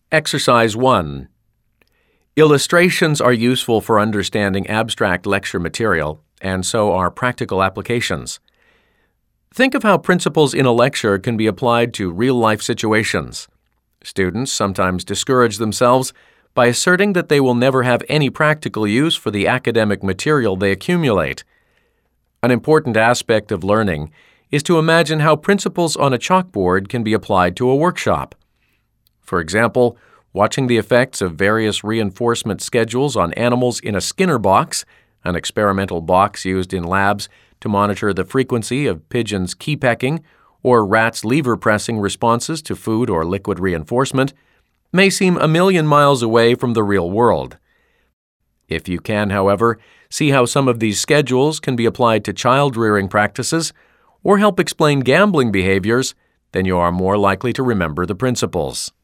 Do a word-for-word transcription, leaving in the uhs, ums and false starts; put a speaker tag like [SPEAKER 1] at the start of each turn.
[SPEAKER 1] Exercise one. Illustrations are useful for understanding abstract lecture material, and so are practical applications. Think of how principles in a lecture can be applied to real-life situations. Students sometimes discourage themselves by asserting that they will never have any practical use for the academic material they accumulate. An important aspect of learning is to imagine how principles on a chalkboard can be applied to a workshop. For example, watching the effects of various reinforcement schedules on animals in a Skinner box, an experimental box used in labs to monitor the frequency of pigeons' key pecking or rats' lever pressing responses to food or liquid reinforcement, may seem a million miles away from the real world. If you can, however, see how some of these schedules can be applied to child-rearing practices or help explain gambling behaviors, then you are more likely to remember the principles.